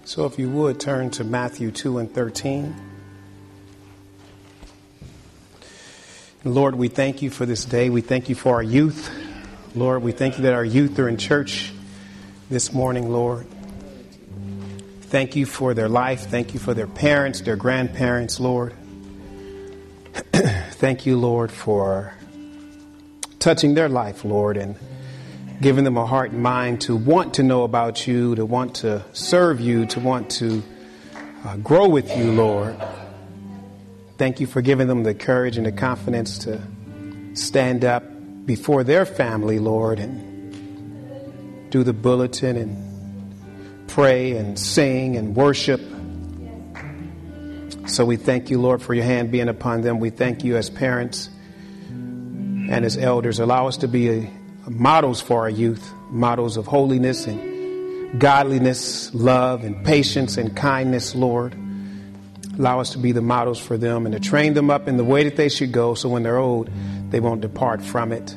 So if you would turn to Matthew 2 and 13. Lord, we thank you for this day. We thank you for our youth. Lord, we thank you that our youth are in church this morning, Lord. Thank you for their life. Thank you for their parents, their grandparents, Lord. Thank you, Lord, for touching their life, Lord, and giving them a heart and mind to want to know about you, to want to serve you, to want to grow with you, Lord. Thank you for giving them the courage and the confidence to stand up before their family, Lord, and do the bulletin and pray and sing and worship. So we thank you, Lord, for your hand being upon them. We thank you as parents and as elders. Allow us to be models for our youth, models of holiness and godliness, love and patience and kindness, Lord. Allow us to be the models for them and to train them up in the way that they should go, so when they're old, they won't depart from it.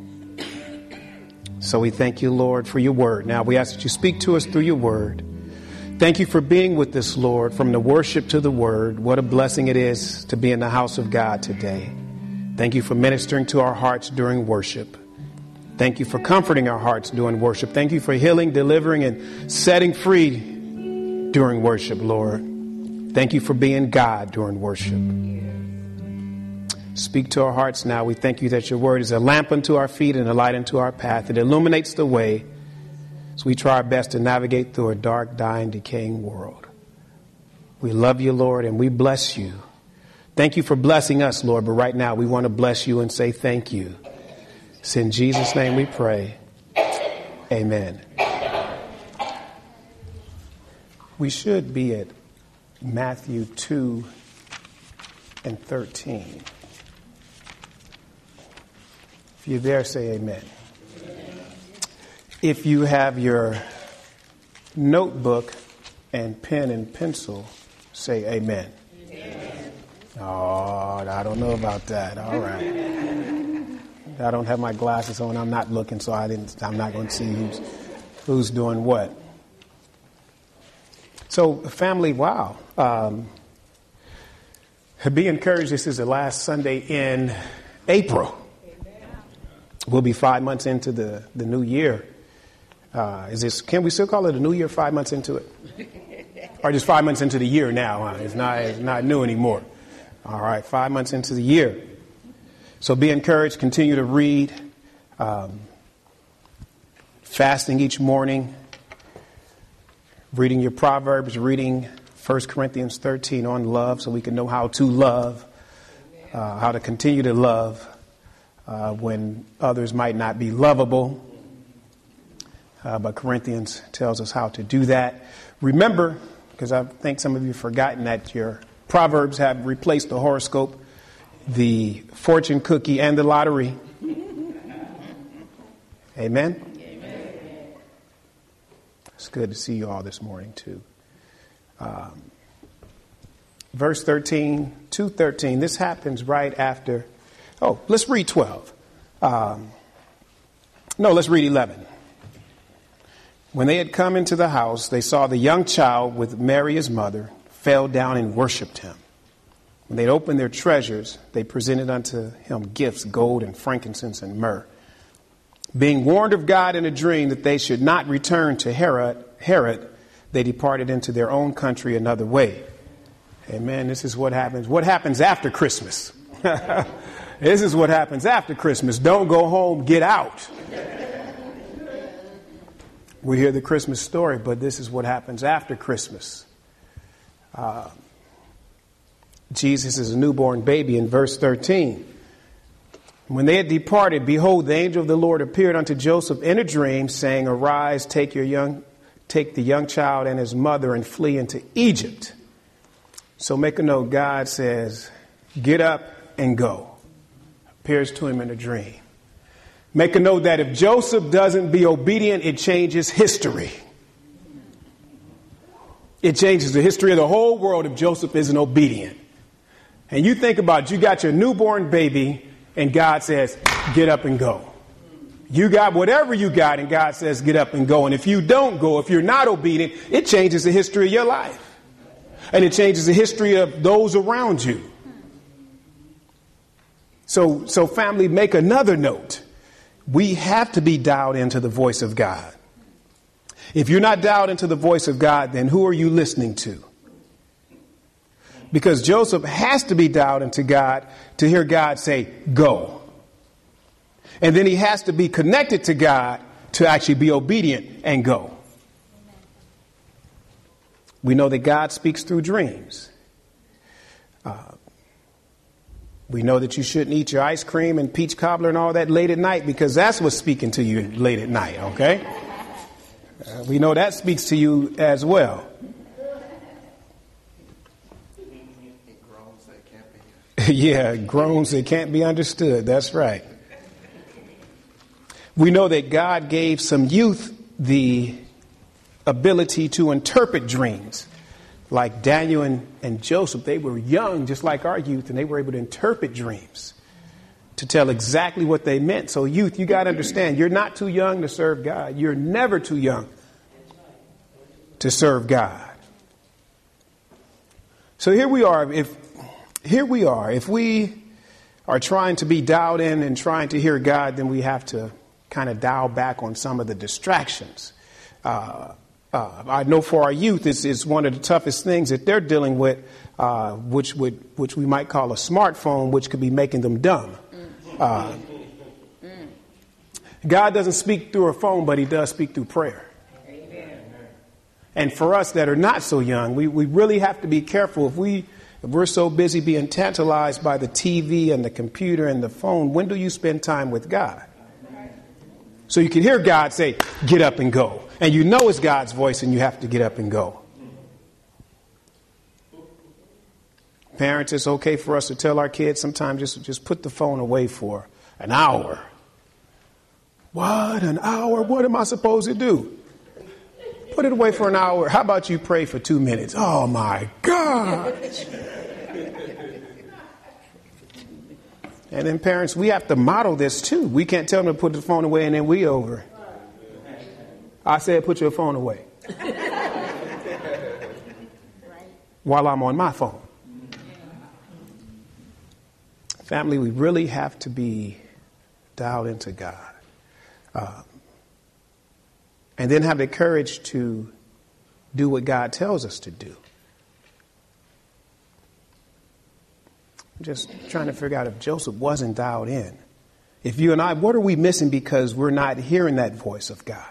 So we thank you, Lord, for your word. Now we ask that you speak to us through your word. Thank you for being with us, Lord, from the worship to the word. What a blessing it is to be in the house of God today. Thank you for ministering to our hearts during worship. Thank you for comforting our hearts during worship. Thank you for healing, delivering, and setting free during worship, Lord. Thank you for being God during worship. Speak to our hearts now. We thank you that your word is a lamp unto our feet and a light unto our path. It illuminates the way as we try our best to navigate through a dark, dying, decaying world. We love you, Lord, and we bless you. Thank you for blessing us, Lord, but right now we want to bless you and say thank you. It's in Jesus' name we pray. Amen. We should be at Matthew 2 and 13. If you're there, say amen. If you have your notebook and pen and pencil, say amen. Oh, I don't know about that. All right. I don't have my glasses on. I'm not looking, so I'm not going to see who's doing what. So, family, wow. Be encouraged. This is the last Sunday in April. We'll be 5 months into the new year. Can we still call it a new year 5 months into it? Or just 5 months into the year now? Huh? It's not new anymore. All right, 5 months into the year. So be encouraged. Continue to read. Fasting each morning. Reading your Proverbs. Reading 1 Corinthians 13 on love, so we can know how to love. How to continue to love when others might not be lovable. But Corinthians tells us how to do that. Remember, because I think some of you have forgotten that your Proverbs have replaced the horoscope, the fortune cookie, and the lottery. Amen? Amen. It's good to see you all this morning, too. Verse 13, 2:13. This happens right after. Oh, let's read 12. Let's read 11. When they had come into the house, they saw the young child with Mary, his mother, fell down and worshipped him. When they opened their treasures, they presented unto him gifts, gold and frankincense and myrrh. Being warned of God in a dream that they should not return to Herod, they departed into their own country another way. Amen. This is what happens. What happens after Christmas? This is what happens after Christmas. Don't go home, get out. We hear the Christmas story, but this is what happens after Christmas. Jesus is a newborn baby in verse 13. When they had departed, behold, the angel of the Lord appeared unto Joseph in a dream, saying, Arise, take the young child and his mother and flee into Egypt. So make a note, God says, get up and go. Appears to him in a dream. Make a note that if Joseph doesn't be obedient, it changes history. It changes the history of the whole world if Joseph isn't obedient. And you think about it, you got your newborn baby and God says, get up and go. You got whatever you got, and God says, get up and go. And if you don't go, if you're not obedient, it changes the history of your life. And it changes the history of those around you. So family, make another note. We have to be dialed into the voice of God. If you're not dialed into the voice of God, then who are you listening to? Because Joseph has to be dialed into God to hear God say, go. And then he has to be connected to God to actually be obedient and go. We know that God speaks through dreams. We know that you shouldn't eat your ice cream and peach cobbler and all that late at night, because that's what's speaking to you late at night, okay? We know that speaks to you as well. Yeah, groans that can't be understood. That's right. We know that God gave some youth the ability to interpret dreams. Like Daniel and Joseph, they were young, just like our youth, and they were able to interpret dreams to tell exactly what they meant. So youth, you got to understand, you're not too young to serve God. You're never too young to serve God. So here we are. If we are trying to be dialed in and trying to hear God, then we have to kind of dial back on some of the distractions. I know for our youth, it's one of the toughest things that they're dealing with, which we might call a smartphone, which could be making them dumb. God doesn't speak through a phone, but he does speak through prayer. And for us that are not so young, we really have to be careful. If we're so busy being tantalized by the TV and the computer and the phone, when do you spend time with God? So you can hear God say, get up and go. And you know it's God's voice and you have to get up and go. Parents, it's okay for us to tell our kids sometimes just put the phone away for an hour. What? An hour? What am I supposed to do? Put it away for an hour. How about you pray for 2 minutes? Oh, my God. And then parents, we have to model this, too. We can't tell them to put the phone away and then we over. I said, put your phone away. While I'm on my phone. Family, we really have to be dialed into God. And then have the courage to do what God tells us to do. I'm just trying to figure out if Joseph wasn't dialed in. If you and I, what are we missing because we're not hearing that voice of God?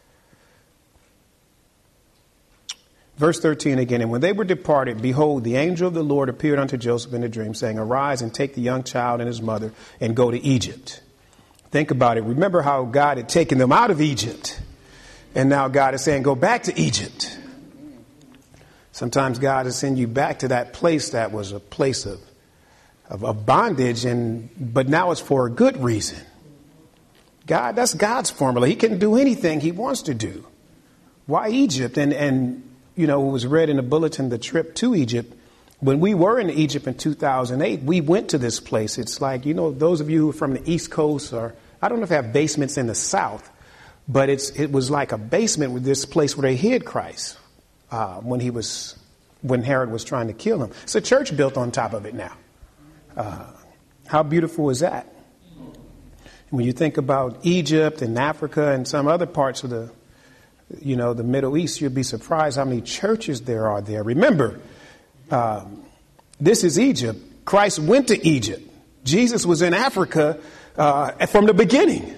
Verse 13 again, and when they were departed, behold, the angel of the Lord appeared unto Joseph in a dream, saying, arise and take the young child and his mother and go to Egypt. Think about it. Remember how God had taken them out of Egypt. And now God is saying, go back to Egypt. Sometimes God is sending you back to that place that was a place of bondage, but now it's for a good reason. God, that's God's formula. He can do anything he wants to do. Why Egypt? And you know, it was read in the bulletin, the trip to Egypt. When we were in Egypt in 2008, we went to this place. It's like, you know, those of you who are from the East Coast, or I don't know if they have basements in the South, but it was like a basement with this place where they hid Christ when Herod was trying to kill him. It's a church built on top of it now. How beautiful is that? When you think about Egypt and Africa and some other parts of the Middle East, you'd be surprised how many churches there are there. Remember, this is Egypt. Christ went to Egypt. Jesus was in Africa from the beginning.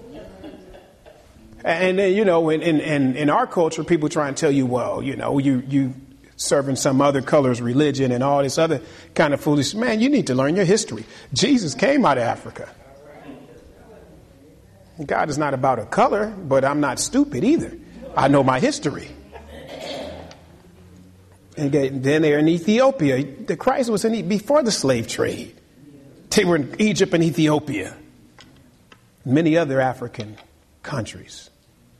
And then, in our culture, people try and tell you, well, you serving some other color's religion and all this other kind of foolish. Man, you need to learn your history. Jesus came out of Africa. God is not about a color, but I'm not stupid either. I know my history. And then they're in Ethiopia. The Christ was before the slave trade. They were in Egypt and Ethiopia. Many other African countries.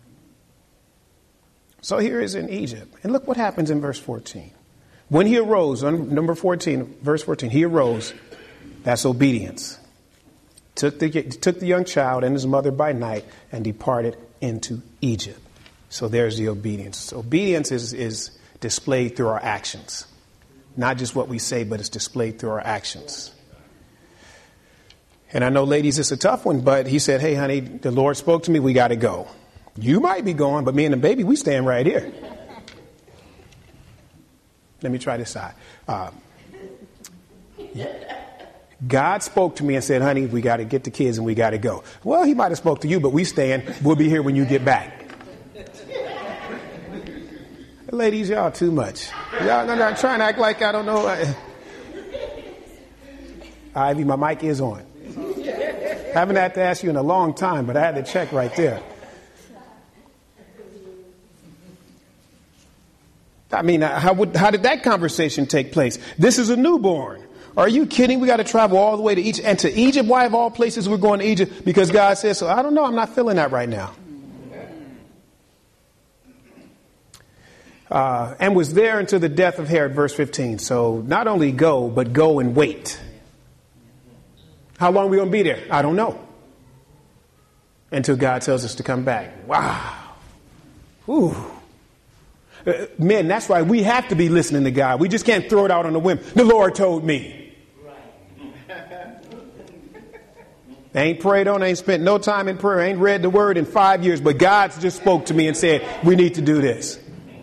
So here is in Egypt. And look what happens in verse 14. When he arose, on number 14, verse 14, he arose. That's obedience. took the young child and his mother by night and departed into Egypt. So there's the obedience. Obedience is displayed through our actions. Not just what we say, but it's displayed through our actions. And I know, ladies, it's a tough one, but he said, hey, honey, the Lord spoke to me. We got to go. You might be going, but me and the baby, we stand right here. Let me try this side. God spoke to me and said, honey, we got to get the kids and we got to go. Well, he might have spoke to you, but we stand. We'll be here when you get back. Ladies, y'all too much. Y'all not trying to act like I don't know. Ivy, my mic is on. Haven't had to ask you in a long time, but I had to check right there. I mean, how did that conversation take place? This is a newborn. Are you kidding? We got to travel all the way to Egypt. And to Egypt, why of all places we're going to Egypt? Because God says so. I don't know. I'm not feeling that right now. And was there until the death of Herod, verse 15. So not only go, but go and wait. How long are we going to be there? I don't know. Until God tells us to come back. Wow. Ooh. Men, that's why we have to be listening to God. We just can't throw it out on a whim. The Lord told me. Ain't prayed on, ain't spent no time in prayer, ain't read the word in 5 years, but God just spoke to me and said, we need to do this.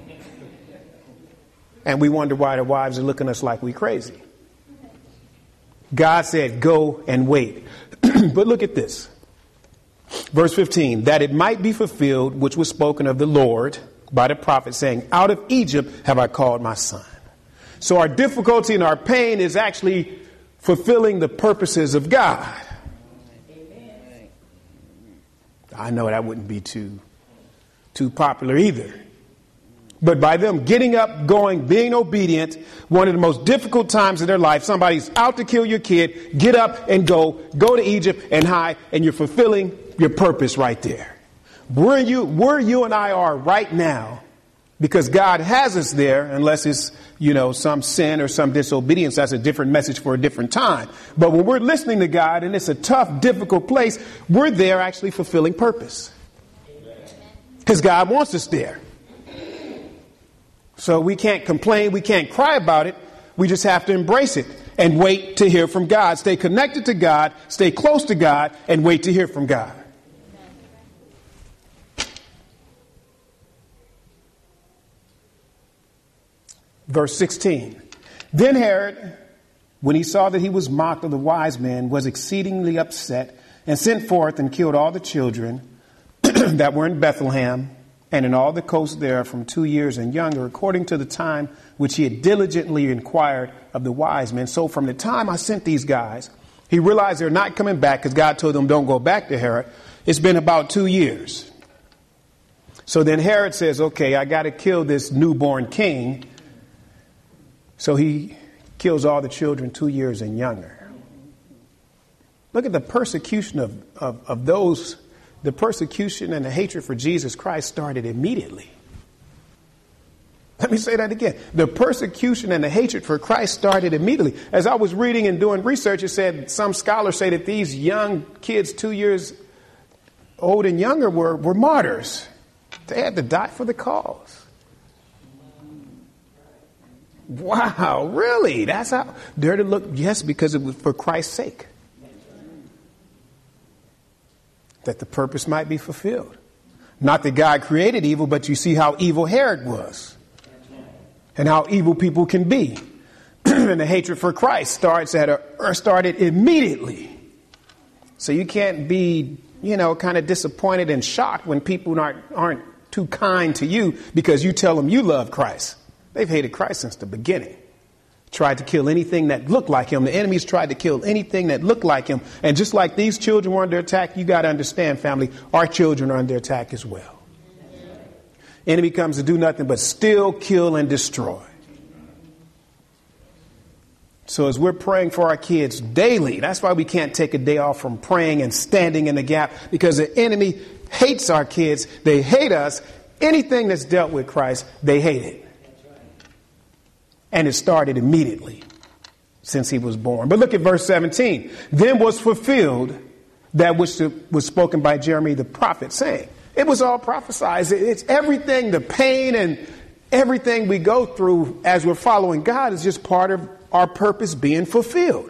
And we wonder why the wives are looking at us like we crazy. God said, go and wait. But look at this. Verse 15, that it might be fulfilled, which was spoken of the Lord by the prophet, saying, out of Egypt have I called my son. So our difficulty and our pain is actually fulfilling the purposes of God. Amen. I know that wouldn't be too popular either. But by them getting up, going, being obedient, one of the most difficult times in their life, somebody's out to kill your kid, get up and go to Egypt and hide, and you're fulfilling your purpose right there. Where you and I are right now, because God has us there, unless it's, some sin or some disobedience, that's a different message for a different time. But when we're listening to God and it's a tough, difficult place, we're there actually fulfilling purpose. Because God wants us there. So we can't complain. We can't cry about it. We just have to embrace it and wait to hear from God. Stay connected to God, stay close to God, and wait to hear from God. Verse 16. Then Herod, when he saw that he was mocked of the wise men, was exceedingly upset and sent forth and killed all the children that were in Bethlehem and in all the coasts there from 2 years and younger, according to the time which he had diligently inquired of the wise men. So from the time I sent these guys, he realized they're not coming back because God told them don't go back to Herod. It's been about 2 years. So then Herod says, okay, I got to kill this newborn king. So he kills all the children 2 years and younger. Look at the persecution of those. The persecution and the hatred for Jesus Christ started immediately. Let me say that again. The persecution and the hatred for Christ started immediately. As I was reading and doing research, it said some scholars say that these young kids, 2 years old and younger, were martyrs. They had to die for the cause. Wow, really? That's how they're to look? Yes, because it was for Christ's sake. That the purpose might be fulfilled. Not that God created evil, but you see how evil Herod was. And how evil people can be. And the hatred for Christ started immediately. So you can't be, kind of disappointed and shocked when people aren't too kind to you because you tell them you love Christ. They've hated Christ since the beginning. Tried to kill anything that looked like him. The enemies tried to kill anything that looked like him. And just like these children were under attack, you got to understand, family, our children are under attack as well. Enemy comes to do nothing but steal, kill, and destroy. So as we're praying for our kids daily, that's why we can't take a day off from praying and standing in the gap, because the enemy hates our kids. They hate us. Anything that's dealt with Christ, they hate it. And it started immediately since he was born. But look at verse 17. Then was fulfilled that which was spoken by Jeremy the prophet, saying. It was all prophesied. It's everything, the pain and everything we go through as we're following God is just part of our purpose being fulfilled.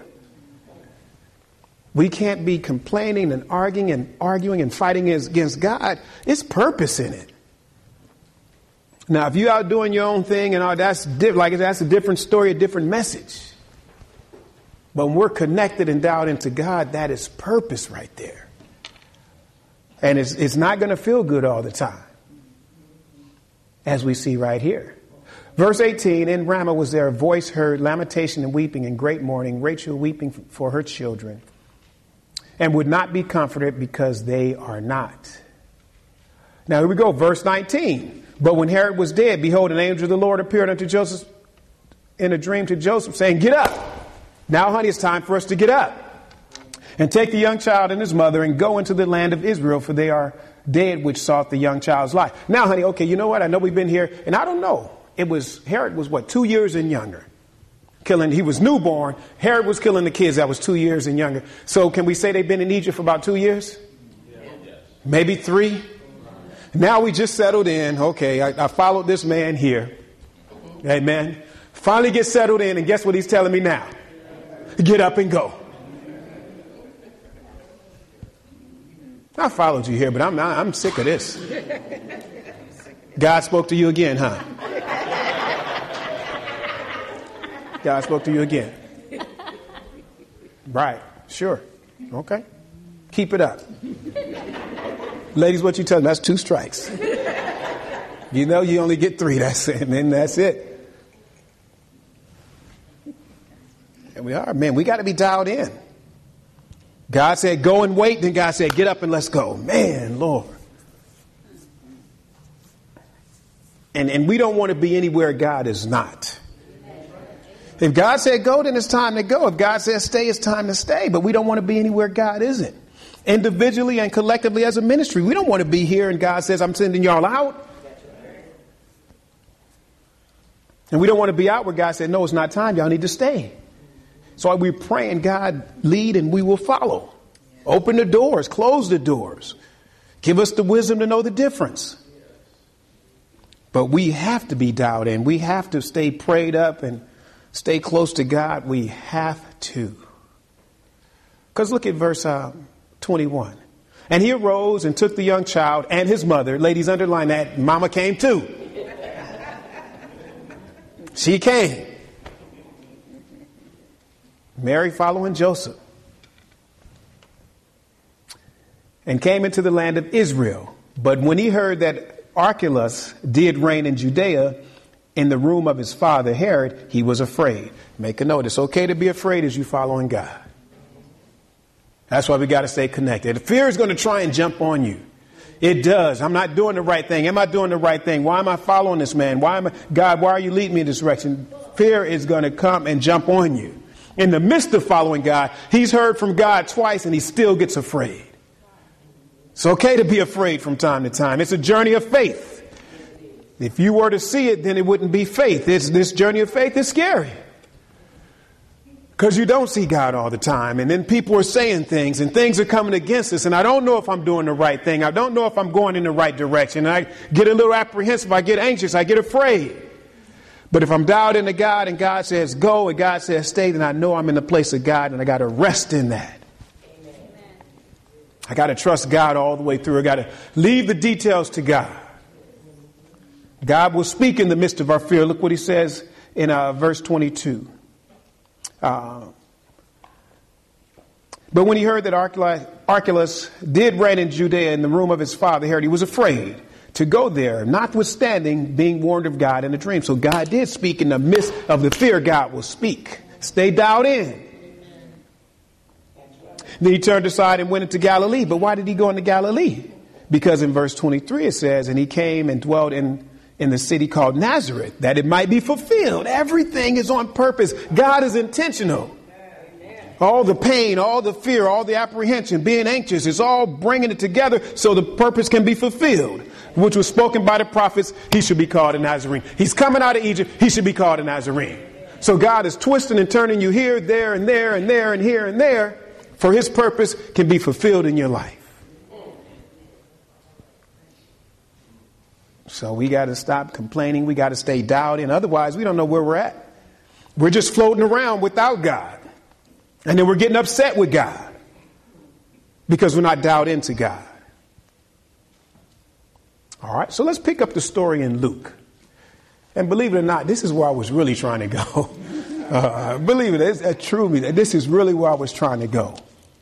We can't be complaining and arguing and fighting against God. It's purpose in it. Now, if you're out doing your own thing and all, that's a different story, a different message. But when we're connected and dialed into God, that is purpose right there. And it's not going to feel good all the time, as we see right here. Verse 18, in Ramah was there a voice heard, lamentation and weeping and great mourning, Rachel weeping for her children, and would not be comforted because they are not. Now here we go, verse 19. But when Herod was dead, behold, an angel of the Lord appeared unto Joseph in a dream to Joseph, saying, get up. Now, honey, it's time for us to get up and take the young child and his mother and go into the land of Israel, for they are dead which sought the young child's life. Now, honey, okay, you know what? I know we've been here, and I don't know. Herod was 2 years and younger. He was newborn. Herod was killing the kids that was 2 years and younger. So can we say they've been in Egypt for about 2 years? Yes. Maybe 3? Now we just settled in. Okay, I followed this man here. Amen. Finally get settled in, and guess what he's telling me now? Get up and go. I followed you here, but I'm sick of this. God spoke to you again, huh? God spoke to you again. Right. Sure. Okay. Keep it up. Ladies, what you tell them? That's 2 strikes. You know you only get 3. That's it. And then that's it. And we are. Man, we got to be dialed in. God said, go and wait. Then God said, get up and let's go. Man, Lord. And we don't want to be anywhere God is not. If God said go, then it's time to go. If God says stay, it's time to stay. But we don't want to be anywhere God isn't. Individually and collectively as a ministry, we don't want to be here and God says, I'm sending y'all out. And we don't want to be out where God said, no, it's not time. Y'all need to stay. So we're praying, God, lead and we will follow. Open the doors, close the doors. Give us the wisdom to know the difference. But we have to be dialed in. We have to stay prayed up and stay close to God. We have to. Because look at verse 21. And he arose and took the young child and his mother. Ladies, underline that. Mama came too. She came. Mary following Joseph. And came into the land of Israel. But when he heard that Archelaus did reign in Judea in the room of his father Herod, he was afraid. Make a note. It's okay to be afraid as you following God. That's why we got to stay connected. Fear is going to try and jump on you. It does. I'm not doing the right thing. Am I doing the right thing? Why am I following this man? God, why are you leading me in this direction? Fear is going to come and jump on you. In the midst of following God, he's heard from God twice and he still gets afraid. It's okay to be afraid from time to time. It's a journey of faith. If you were to see it, then it wouldn't be faith. This journey of faith is scary. Because you don't see God all the time. And then people are saying things and things are coming against us. And I don't know if I'm doing the right thing. I don't know if I'm going in the right direction. And I get a little apprehensive. I get anxious. I get afraid. But if I'm dialed into God and God says go and God says stay, then I know I'm in the place of God and I got to rest in that. Amen. I got to trust God all the way through. I got to leave the details to God. God will speak in the midst of our fear. Look what he says in verse 22. But when he heard that Archelaus did reign in Judea in the room of his father Herod, he was afraid to go there, notwithstanding being warned of God in a dream. So God did speak in the midst of the fear. God will speak. Stay dialed in. Then he turned aside and went into Galilee. But why did he go into Galilee? Because in verse 23 it says, and he came and dwelt in the city called Nazareth, that it might be fulfilled. Everything is on purpose. God is intentional. All the pain, all the fear, all the apprehension, being anxious, is all bringing it together so the purpose can be fulfilled, which was spoken by the prophets. He should be called a Nazarene. He's coming out of Egypt. He should be called a Nazarene. So God is twisting and turning you here, there, and there, and there, and here, and there for his purpose can be fulfilled in your life. So we got to stop complaining. We got to stay dialed in. Otherwise, we don't know where we're at. We're just floating around without God. And then we're getting upset with God because we're not dialed into God. All right, so let's pick up the story in Luke. And believe it or not, this is where I was really trying to go. Believe it, it's true. This is really where I was trying to go.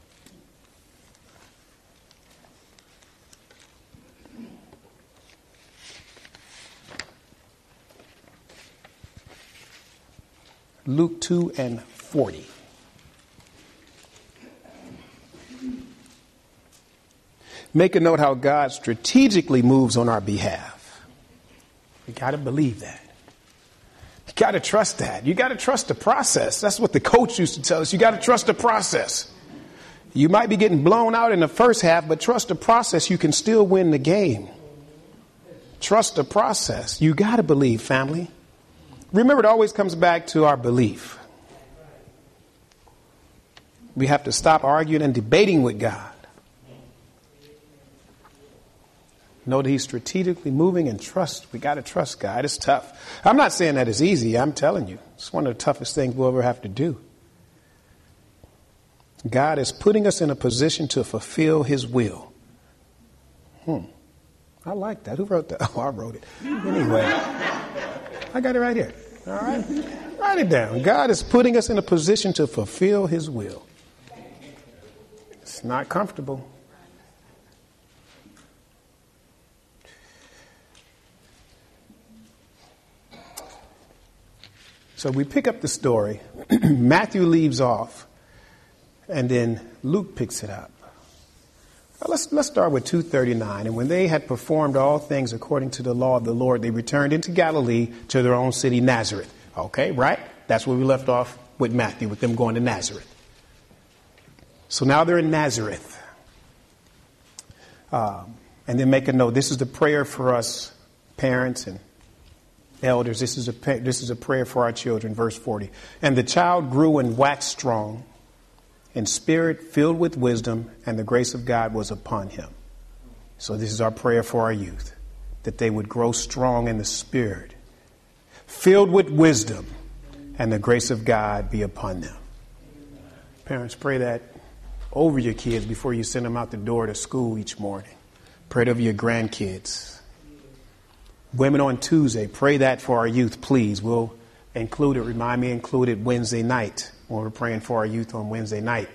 Luke 2:40. Make a note how God strategically moves on our behalf. You got to believe that. You got to trust that. You got to trust the process. That's what the coach used to tell us. You got to trust the process. You might be getting blown out in the first half, but trust the process. You can still win the game. Trust the process. You got to believe, family. Remember, it always comes back to our belief. We have to stop arguing and debating with God. Know that he's strategically moving and trust. We got to trust God. It's tough. I'm not saying that it's easy. I'm telling you, it's one of the toughest things we'll ever have to do. God is putting us in a position to fulfill his will. I like that. Who wrote that? Oh, I wrote it. Anyway, I got it right here. All right. Write it down. God is putting us in a position to fulfill his will. It's not comfortable. So we pick up the story. Matthew leaves off, and then Luke picks it up. Let's start with 2:39. And when they had performed all things according to the law of the Lord, they returned into Galilee to their own city, Nazareth. Okay, right? That's where we left off with Matthew, with them going to Nazareth. So now they're in Nazareth. And then make a note. This is the prayer for us parents and elders. This is a prayer for our children. Verse 40. And the child grew and waxed strong in spirit, filled with wisdom, and the grace of God was upon him. So this is our prayer for our youth, that they would grow strong in the spirit, filled with wisdom, and the grace of God be upon them. Parents, pray that over your kids before you send them out the door to school each morning. Pray it over your grandkids. Women on Tuesday, pray that for our youth, please. We'll include it. Remind me, include it Wednesday night when we're praying for our youth on Wednesday night.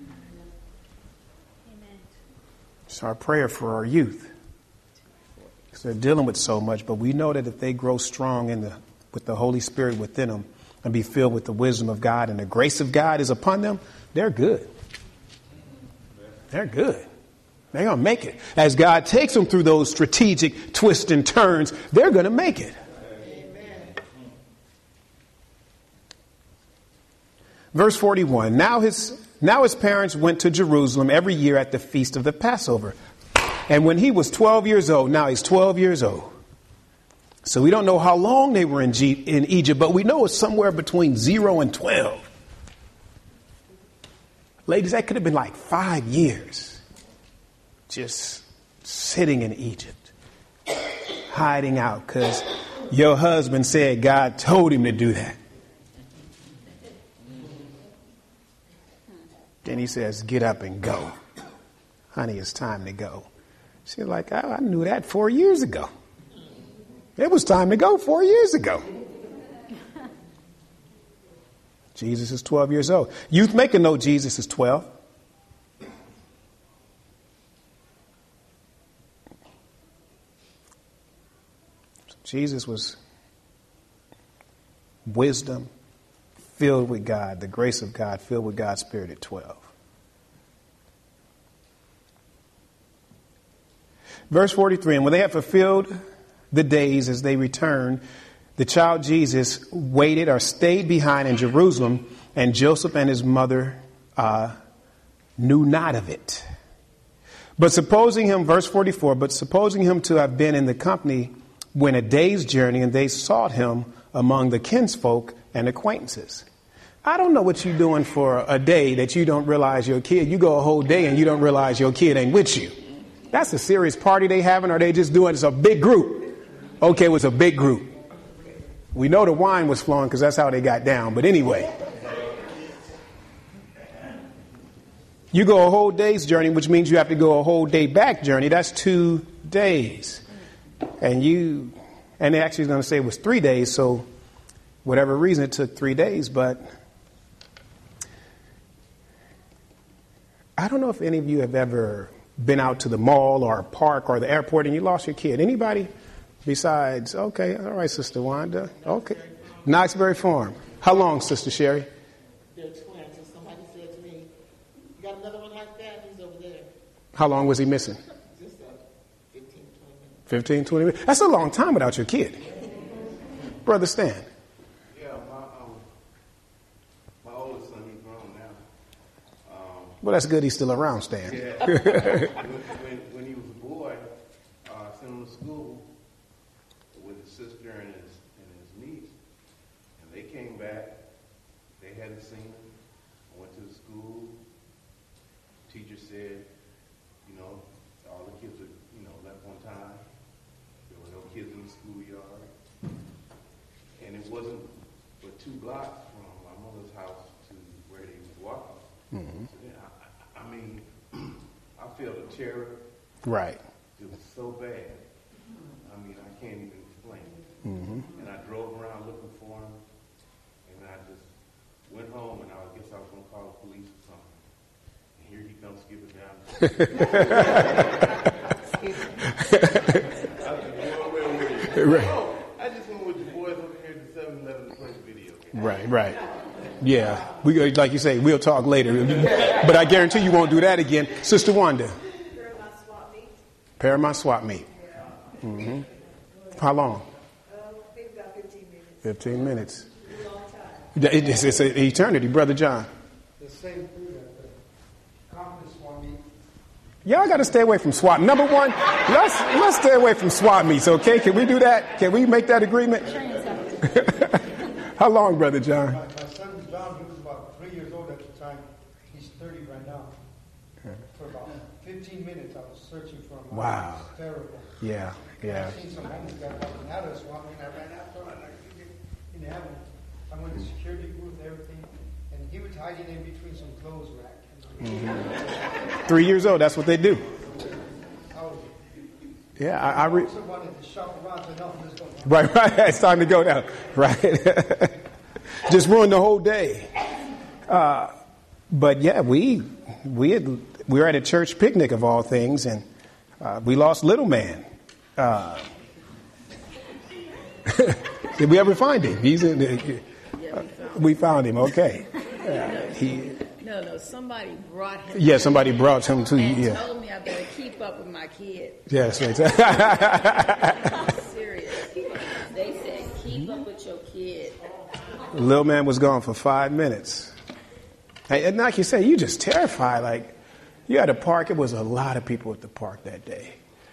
Amen. It's our prayer for our youth. Because they're dealing with so much, but we know that if they grow strong with the Holy Spirit within them and be filled with the wisdom of God and the grace of God is upon them, they're good. They're good. They're going to make it. As God takes them through those strategic twists and turns, they're going to make it. Amen. Verse 41. Now his parents went to Jerusalem every year at the feast of the Passover. And when he was 12 years old, now he's 12 years old. So we don't know how long they were in Egypt, but we know it's somewhere between 0 and 12. Ladies, that could have been like 5 years. Just sitting in Egypt, hiding out because your husband said God told him to do that. Then he says, get up and go. Honey, it's time to go. She's like, I knew that 4 years ago. It was time to go 4 years ago. Jesus is 12 years old. Youth, make a note, Jesus is 12. Jesus was wisdom, filled with God, the grace of God, filled with God's Spirit at 12. Verse 43, and when they had fulfilled the days as they returned, the child Jesus waited or stayed behind in Jerusalem, and Joseph and his mother knew not of it. But supposing him, verse 44, but supposing him to have been in the company went a day's journey, and they sought him among the kinsfolk and acquaintances. I don't know what you're doing for a day that you don't realize your kid. You go a whole day and you don't realize your kid ain't with you. That's a serious party they having, or they just doing it's a big group. Okay, it was a big group. We know the wine was flowing because that's how they got down. But anyway, you go a whole day's journey, which means you have to go a whole day back journey. That's 2 days. And they actually was going to say it was 3 days. So whatever reason, it took 3 days. But I don't know if any of you have ever been out to the mall or a park or the airport and you lost your kid. Anybody? Besides, okay, all right, Sister Wanda. Okay. Knoxbury Farm. How long, Sister Sherry? They're twins. And somebody said to me, you got another one like that? He's over there. How long was he missing? Just 15, 20 minutes. 15, 20 minutes. That's a long time without your kid. Brother Stan. Yeah, my oldest son, he's grown now. Well, that's good he's still around, Stan. Yeah. when he was a boy, I sent him to school with his sister and his niece. And they came back. They hadn't seen him. I went to the school. Teacher said, all the kids are, left on time. There were no kids in the schoolyard. And it wasn't but 2 blocks from my mother's house to where they was walking. Mm-hmm. So then, I felt a terror. Right. It was so bad. I can't even explain it. Mm-hmm. And I drove around looking for him. And I just went home, and I guess I was going to call the police or something. And here he comes skipping down. Right. I just went with the boys over here to 7-Eleven to play the video game. Right. Yeah. We, like you say, we'll talk later. But I guarantee you won't do that again. Sister Wanda. Paramount Swap Meet. Mm-hmm. How long? Maybe about 15 minutes. 15 minutes. It's a long time. It's an eternity, Brother John. The same thing at the conference swap meet. Y'all got to stay away from swap. Number one, let's stay away from swap meets, okay? Can we do that? Can we make that agreement? How long, Brother John? My son John, he was about 3 years old at the time. He's 30 right now. For about 15 minutes, I was searching for him. Wow. It was terrible. Yeah. I seen some homeless guy walking out of the swap meet, and I ran after him, and he didn't have him. I went to the security booth and everything, and he was hiding in between some clothes rack. Mm-hmm. 3 years old, that's what they do. Yeah, I also wanted to shop around, so no, let's go. Right. It's time to go now. Right. Just ruined the whole day. But yeah, we were at a church picnic of all things, and we lost little man. Did we ever find him? We found him. Okay. No, somebody brought him. Yeah, somebody brought him to you. And told me I better keep up with my kid. Yes, right. Serious. They said, keep up with your kid. Little man was gone for 5 minutes. And like you said, you just terrified. Like, you at a park. It was a lot of people at the park that day.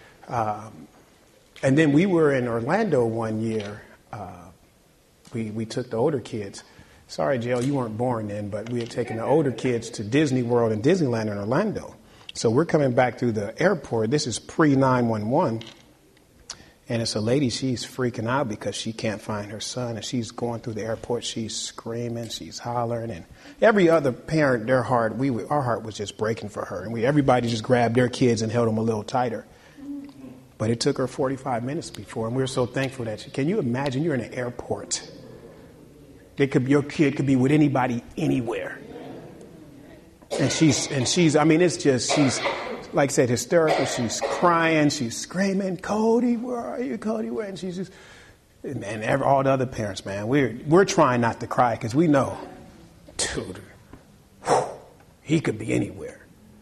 And then we were in Orlando one year. We took the older kids. Sorry, Jill, you weren't born then, but we had taken the older kids to Disney World and Disneyland in Orlando. So we're coming back through the airport. This is pre-911. And it's a lady, she's freaking out because she can't find her son. And she's going through the airport. She's screaming. She's hollering. And every other parent, our heart was just breaking for her. And everybody just grabbed their kids and held them a little tighter. But it took her 45 minutes before. And we were so thankful that can you imagine you're in an airport? Your kid could be with anybody, anywhere. And she's, it's just, she's, like I said, hysterical. She's crying. She's screaming, Cody, where are you, Cody? Where? And she's just, and all the other parents, man, we're trying not to cry because we know, dude, he could be anywhere.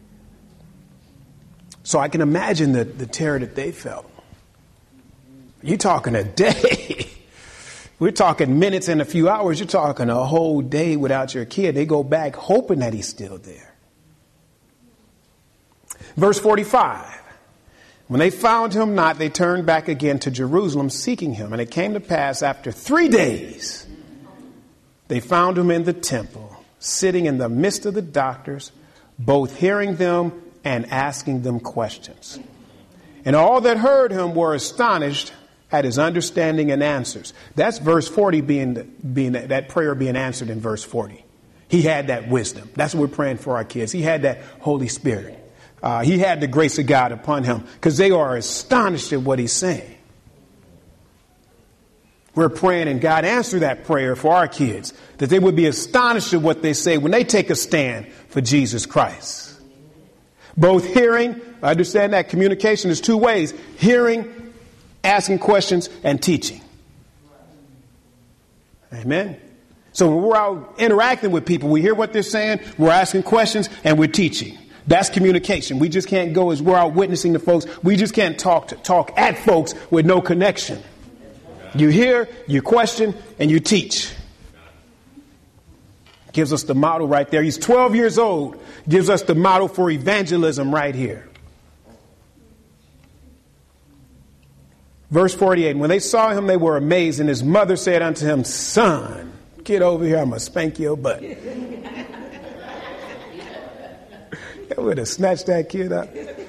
So I can imagine the terror that they felt. You're talking a day. We're talking minutes and a few hours. You're talking a whole day without your kid. They go back hoping that he's still there. Verse 45. When they found him not, they turned back again to Jerusalem seeking him. And it came to pass after 3 days they found him in the temple, sitting in the midst of the doctors, both hearing them and asking them questions. And all that heard him were astonished at his understanding and answers. That's verse 40 being that prayer being answered in verse 40. He had that wisdom. That's what we're praying for our kids. He had that Holy Spirit. He had the grace of God upon him because they are astonished at what he's saying. We're praying and God answered that prayer for our kids, that they would be astonished at what they say when they take a stand for Jesus Christ. Both hearing, understand that communication is two ways: hearing, asking questions, and teaching. Amen. So when we're out interacting with people, we hear what they're saying, we're asking questions, and we're teaching. That's communication. We just can't go as we're out witnessing to folks. We just can't talk at folks with no connection. You hear, you question, and you teach. Gives us the model right there. He's 12 years old. Gives us the model for evangelism right here. Verse 48, when they saw him, they were amazed, and his mother said unto him, "Son, get over here, I'm going to spank your butt." I would have snatched that kid up.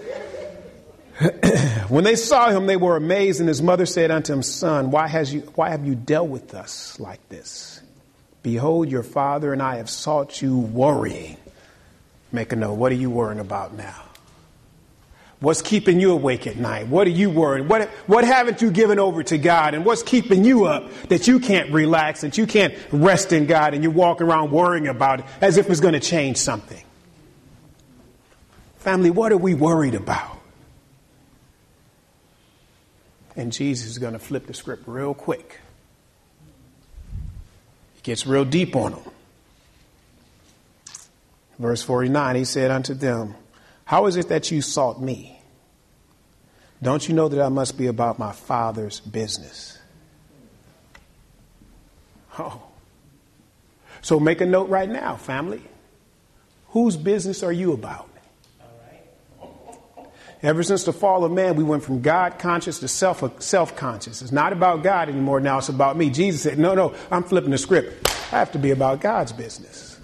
When they saw him, they were amazed, and his mother said unto him, "Son, why have you dealt with us like this? Behold, your father and I have sought you worrying." Make a note. What are you worrying about now? What's keeping you awake at night? What are you worried? What haven't you given over to God? And what's keeping you up that you can't relax, that you can't rest in God, and you walk around worrying about it as if it's going to change something? Family, what are we worried about? And Jesus is going to flip the script real quick. He gets real deep on them. Verse 49, he said unto them, "How is it that you sought me? Don't you know that I must be about my Father's business?" Oh. So make a note right now, family. Whose business are you about? Ever since the fall of man, we went from God conscious to self-conscious. It's not about God anymore. Now it's about me. Jesus said, no, I'm flipping the script. I have to be about God's business.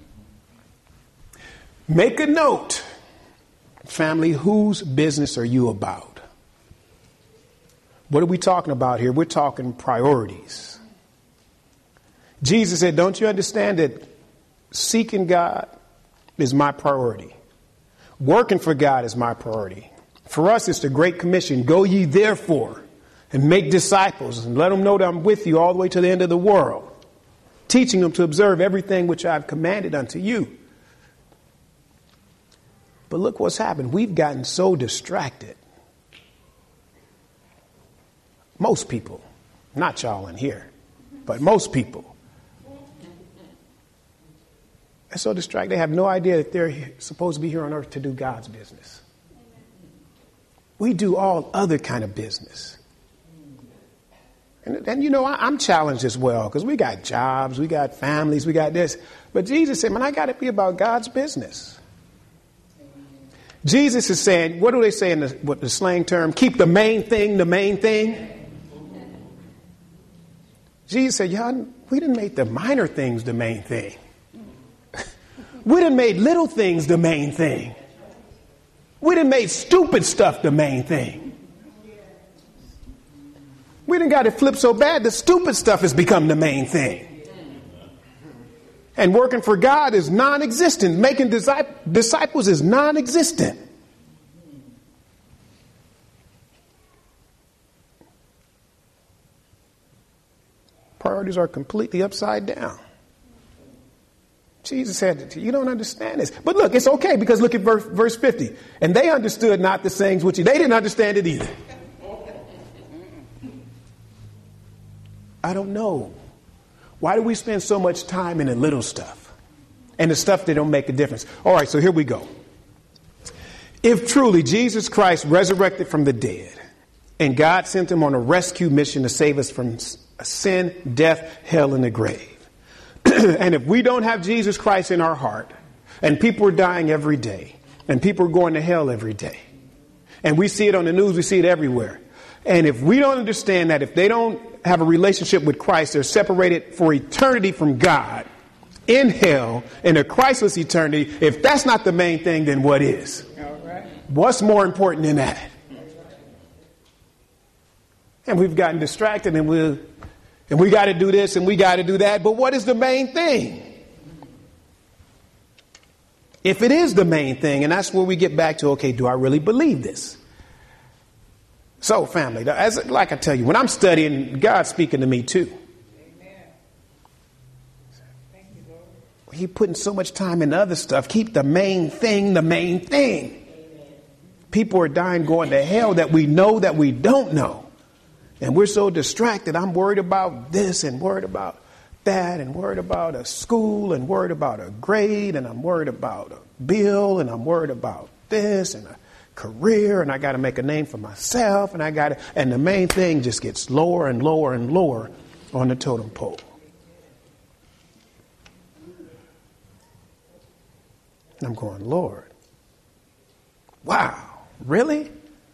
Make a note, family, whose business are you about? What are we talking about here? We're talking priorities. Jesus said, don't you understand that seeking God is my priority? Working for God is my priority. For us, it's the Great Commission. Go ye therefore and make disciples and let them know that I'm with you all the way to the end of the world, teaching them to observe everything which I've commanded unto you. But look what's happened. We've gotten so distracted. Most people, not y'all in here, but most people. They're so distracted, they have no idea that they're supposed to be here on earth to do God's business. We do all other kind of business. And you know, I'm challenged as well because we got jobs, we got families, we got this. But Jesus said, man, I got to be about God's business. Jesus is saying, what do they say in the slang term? Keep the main thing the main thing. Jesus said, y'all, we didn't make the minor things the main thing. We done made little things the main thing. We done made stupid stuff the main thing. We done got it flipped so bad the stupid stuff has become the main thing. And working for God is non-existent. Making disciples is non-existent. Priorities are completely upside down. Jesus said, you don't understand this. But look, it's okay because look at verse 50. And they understood not the sayings which they didn't understand it either. I don't know. Why do we spend so much time in the little stuff and the stuff that don't make a difference? All right, so here we go. If truly Jesus Christ resurrected from the dead and God sent him on a rescue mission to save us from sin, death, hell, and the grave. And if we don't have Jesus Christ in our heart, and people are dying every day, and people are going to hell every day, and we see it on the news, we see it everywhere, And if we don't understand that, if they don't have a relationship with Christ, they're separated for eternity from God in hell in a Christless eternity. If that's not the main thing, then what is? All right. What's more important than that? And we've gotten distracted and we got to do this and we got to do that. But what is the main thing? If it is the main thing, and that's where we get back to, okay, do I really believe this? So, family, like I tell you, when I'm studying, God's speaking to me too. Amen. Thank you, Lord. He putting so much time in other stuff. Keep the main thing the main thing. Amen. People are dying going to hell that we know that we don't know. And we're so distracted. I'm worried about this and worried about that and worried about a school and worried about a grade and I'm worried about a bill and I'm worried about this and a career and I got to make a name for myself and the main thing just gets lower and lower and lower on the totem pole. And I'm going, Lord, wow, really?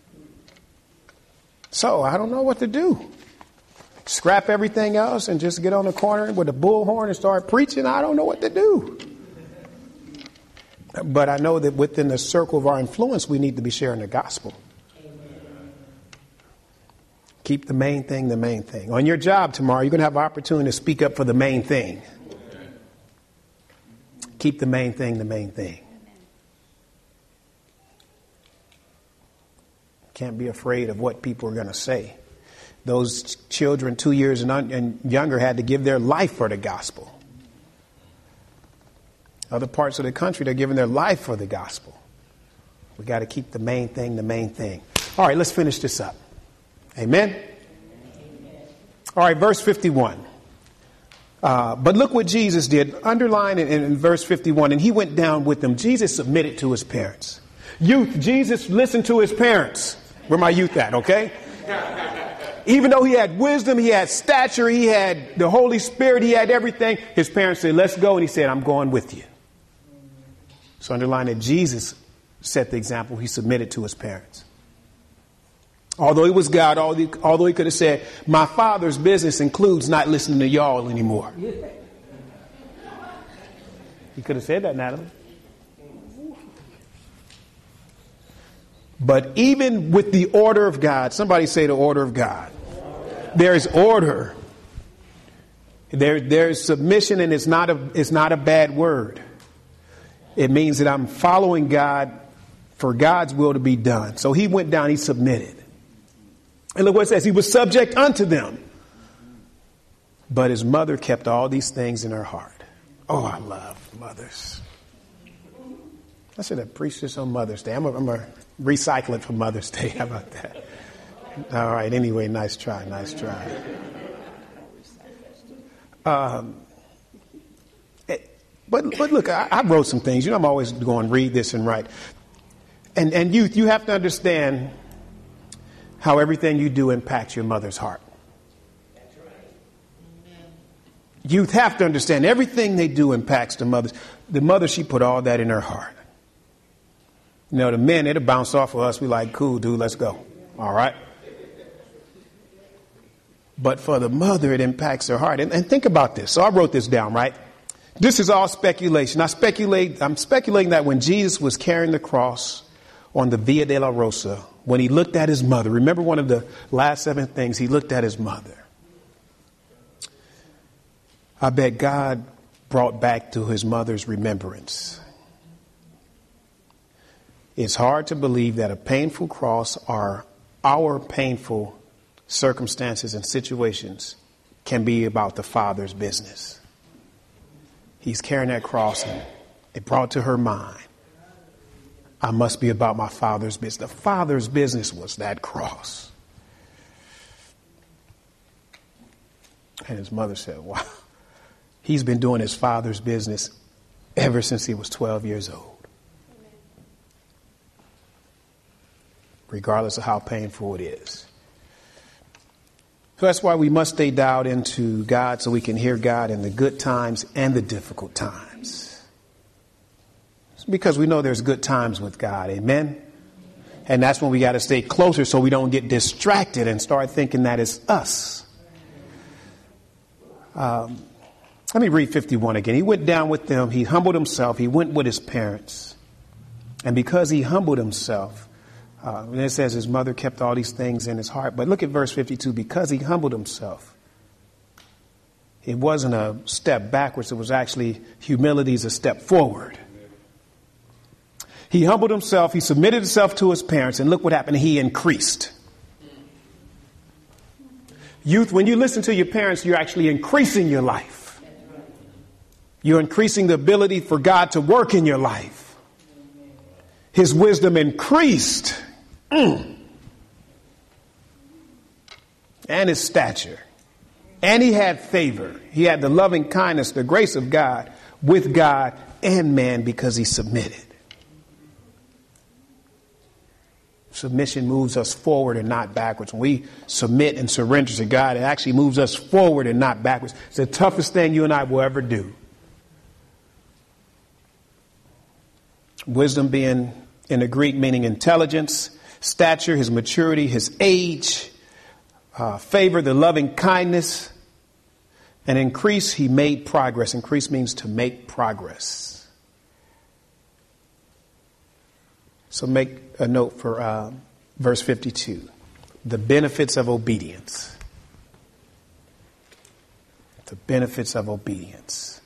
So I don't know what to do. Scrap everything else and just get on the corner with a bullhorn and start preaching? I don't know what to do. But I know that within the circle of our influence, we need to be sharing the gospel. Amen. Keep the main thing the main thing. On your job tomorrow, you're going to have an opportunity to speak up for the main thing. Keep the main thing the main thing. Can't be afraid of what people are going to say. Those children 2 years and younger had to give their life for the gospel. Other parts of the country, they're giving their life for the gospel. We got to keep the main thing the main thing. All right, let's finish this up. Amen? Amen. All right, verse 51. But look what Jesus did. Underline it in verse 51. And he went down with them. Jesus submitted to his parents. Youth, Jesus listened to his parents. Where my youth at, okay? Even though he had wisdom, he had stature, he had the Holy Spirit, he had everything. His parents said, let's go. And he said, I'm going with you. So underline that Jesus set the example. He submitted to his parents. Although he was God, although he could have said, my father's business includes not listening to y'all anymore. He could have said that, Natalie. But even with the order of God, somebody say the order of God. There's order. There's submission, and it's not a bad word. It means that I'm following God for God's will to be done. So he went down, he submitted. And look what it says. He was subject unto them. But his mother kept all these things in her heart. Oh, I love mothers. I should have preached this on Mother's Day. I'm going to recycle it for Mother's Day. How about that? All right. Anyway, nice try. Nice try. But look, I wrote some things. You know, I'm always going to read this and write. And youth, you have to understand how everything you do impacts your mother's heart. That's right. Youth have to understand everything they do impacts the mother. The mother, she put all that in her heart. You know, the men, it'll bounce off of us. We like, cool, dude, let's go. All right. But for the mother, it impacts her heart. And think about this. So I wrote this down, right? This is all speculation. I'm speculating that when Jesus was carrying the cross on the Via de la Rosa, when he looked at his mother, remember one of the last 7 things, he looked at his mother. I bet God brought back to his mother's remembrance. It's hard to believe that a painful cross or our painful circumstances and situations can be about the Father's business. He's carrying that cross and it brought to her mind, I must be about my Father's business. The Father's business was that cross. And his mother said, wow, he's been doing his Father's business ever since he was 12 years old. Regardless of how painful it is. So that's why we must stay dialed into God so we can hear God in the good times and the difficult times. It's because we know there's good times with God. Amen. And that's when we got to stay closer so we don't get distracted and start thinking that it's us. Let me read 51 again. He went down with them. He humbled himself. He went with his parents. And because he humbled himself, and it says his mother kept all these things in his heart. But look at verse 52. Because he humbled himself, it wasn't a step backwards. It was actually humility is a step forward. He humbled himself. He submitted himself to his parents. And look what happened. He increased. Youth, when you listen to your parents, you're actually increasing your life. You're increasing the ability for God to work in your life. His wisdom increased. And his stature. And he had favor. He had the loving kindness, the grace of God with God and man because he submitted. Submission moves us forward and not backwards. When we submit and surrender to God, it actually moves us forward and not backwards. It's the toughest thing you and I will ever do. Wisdom being in the Greek meaning intelligence, stature, his maturity, his age, favor, the loving kindness, and increase, he made progress. Increase means to make progress. So make a note for verse 52. The benefits of obedience. The benefits of obedience.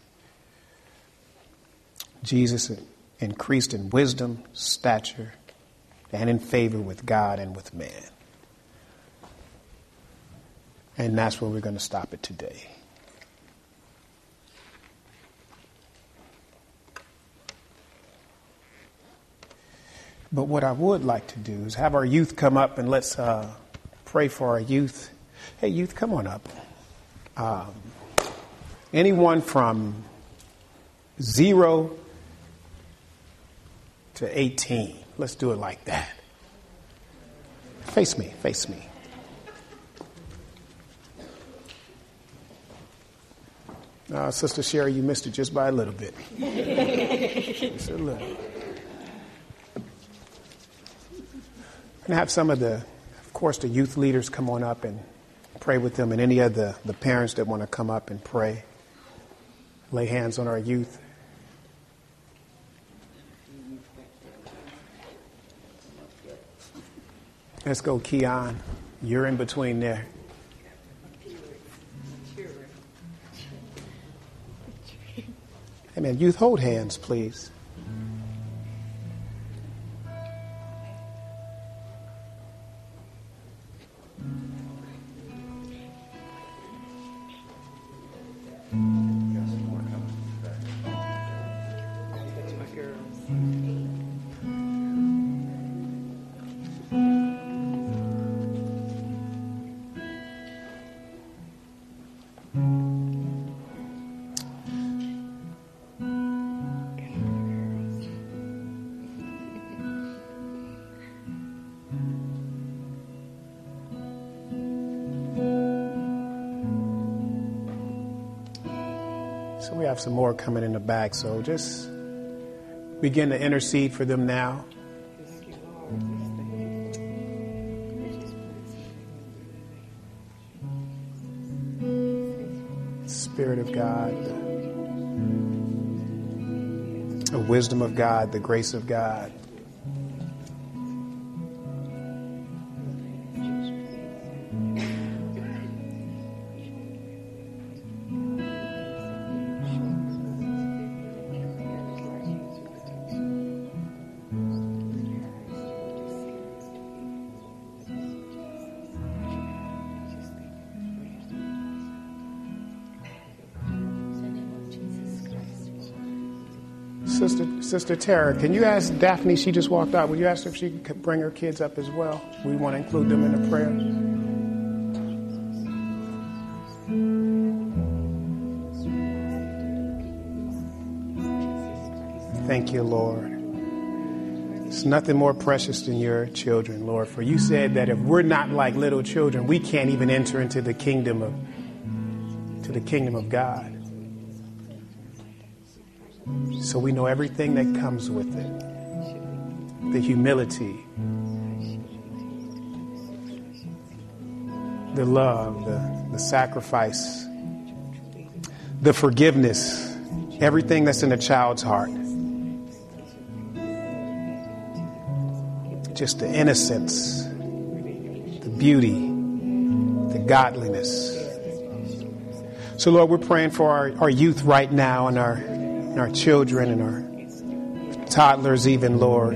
Jesus increased in wisdom, stature, and in favor with God and with man. And that's where we're going to stop it today. But what I would like to do is have our youth come up and let's pray for our youth. Hey, youth, come on up. Anyone from 0 to 18. Let's do it like that. Face me, face me. Sister Sherry, you missed it just by a little bit. Just a little. And have some of the youth leaders come on up and pray with them, and any of the parents that want to come up and pray. Lay hands on our youth. Let's go, Keon. You're in between there. Hey, man, youth, hold hands, please. So we have some more coming in the back, so just begin to intercede for them now. Spirit of God, the wisdom of God, the grace of God. Sister Tara, can you ask Daphne, she just walked out, would you ask her if she could bring her kids up as well? We want to include them in the prayer. Thank you, Lord. It's nothing more precious than your children, Lord, for you said that if we're not like little children, we can't even enter into the kingdom of God. So we know everything that comes with it. The humility, the love, the sacrifice, the forgiveness, everything that's in a child's heart. Just the innocence, the beauty, the godliness. So, Lord, we're praying for our youth right now and our children and our toddlers even, Lord.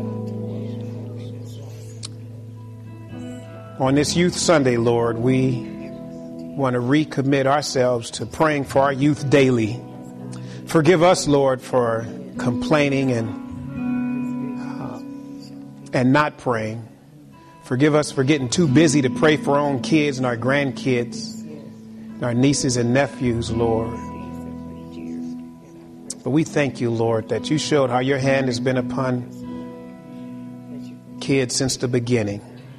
On this Youth Sunday, Lord, we want to recommit ourselves to praying for our youth daily. Forgive us, Lord, for complaining and not praying. Forgive us for getting too busy to pray for our own kids and our grandkids, and our nieces and nephews, Lord. But we thank you, Lord, that you showed how your hand has been upon kids since the beginning.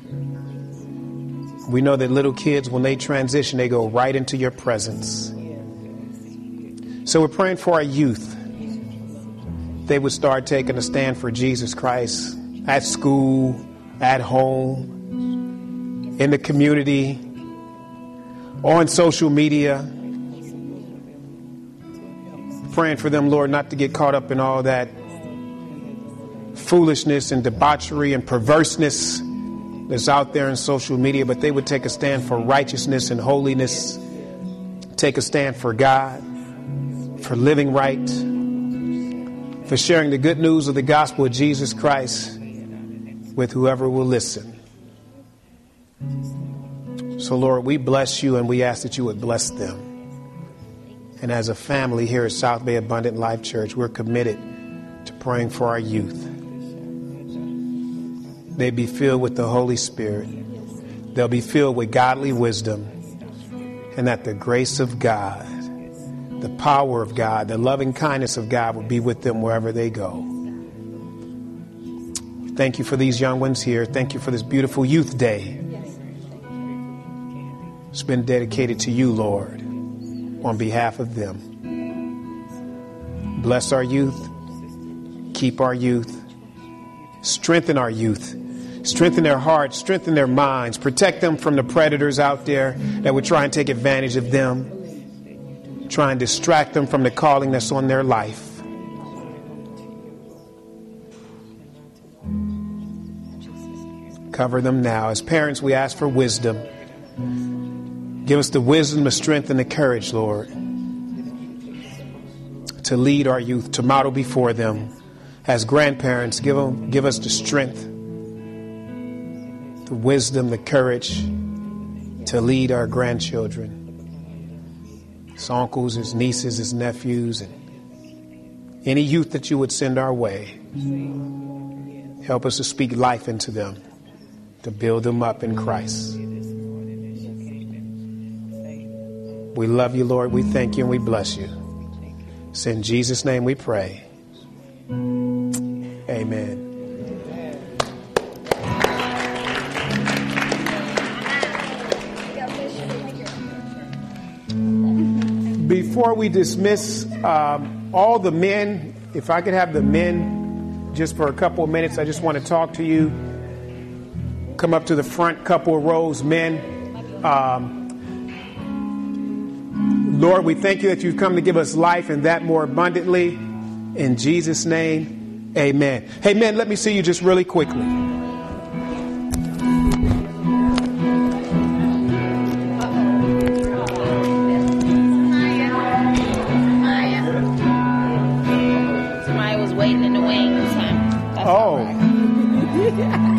We know that little kids, when they transition, they go right into your presence. So we're praying for our youth. They would start taking a stand for Jesus Christ at school, at home, in the community, on social media. Praying for them, Lord, not to get caught up in all that foolishness and debauchery and perverseness that's out there in social media, but they would take a stand for righteousness and holiness, take a stand for God, for living right, for sharing the good news of the gospel of Jesus Christ with whoever will listen. So, Lord, we bless you and we ask that you would bless them. And as a family here at South Bay Abundant Life Church, we're committed to praying for our youth. They be filled with the Holy Spirit. They'll be filled with godly wisdom. And that the grace of God, the power of God, the loving kindness of God will be with them wherever they go. Thank you for these young ones here. Thank you for this beautiful Youth Day. It's been dedicated to you, Lord, on behalf of them. Bless our youth. Keep our youth. Strengthen our youth. Strengthen their hearts, strengthen their minds, protect them from the predators out there that would try and take advantage of them, try and distract them from the calling that's on their life. Cover them now. As parents, we ask for wisdom. Give us the wisdom, the strength, and the courage, Lord, to lead our youth, to model before them. As grandparents, give us the strength, the wisdom, the courage to lead our grandchildren, his uncles, his nieces, his nephews, and any youth that you would send our way. Help us to speak life into them, to build them up in Christ. We love you, Lord. We thank you and we bless you. It's in Jesus' name we pray. Amen. Before we dismiss all the men, if I could have the men just for a couple of minutes, I just want to talk to you. Come up to the front, couple of rows, men. Lord, we thank you that you've come to give us life and that more abundantly. In Jesus' name, amen. Hey, men, let me see you just really quickly.